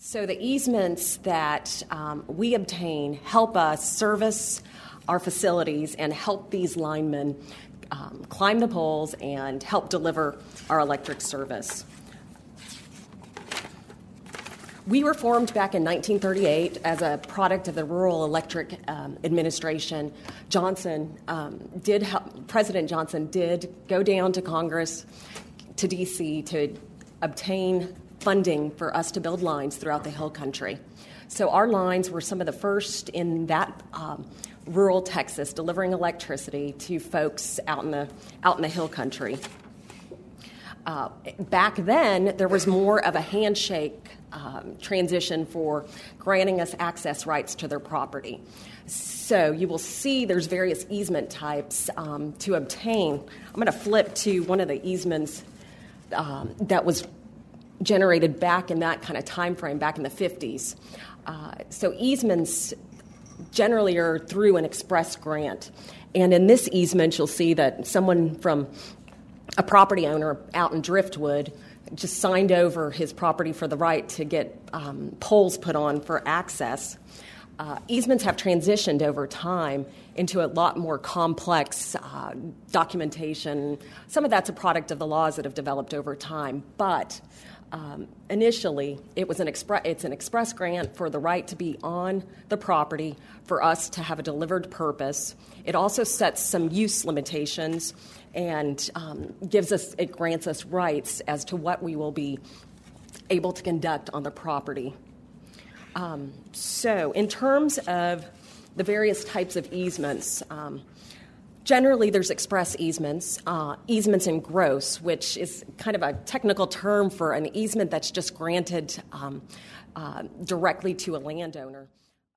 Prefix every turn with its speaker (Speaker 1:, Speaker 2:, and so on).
Speaker 1: So the easements that we obtain help us service our facilities and help these linemen climb the poles and help deliver our electric service. We were formed back in 1938 as a product of the Rural Electric Administration. President Johnson did go down to Congress, to D.C., to obtain funding for us to build lines throughout the Hill Country. So our lines were some of the first in that rural Texas, delivering electricity to folks out in the Hill Country. Back then, there was more of a handshake transition for granting us access rights to their property. So you will see there's various easement types to obtain. I'm going to flip to one of the easements that was generated back in that kind of time frame, back in the 50s. So easements generally are through an express grant. And in this easement, you'll see that someone from a property owner out in Driftwood just signed over his property for the right to get poles put on for access. Easements have transitioned over time into a lot more complex documentation. Some of that's a product of the laws that have developed over time, but initially it's an express grant for the right to be on the property for us to have a delivered purpose. It also sets some use limitations and it grants us rights as to what we will be able to conduct on the property. So in terms of the various types of easements, generally there's express easements, easements in gross, which is kind of a technical term for an easement that's just granted directly to a landowner.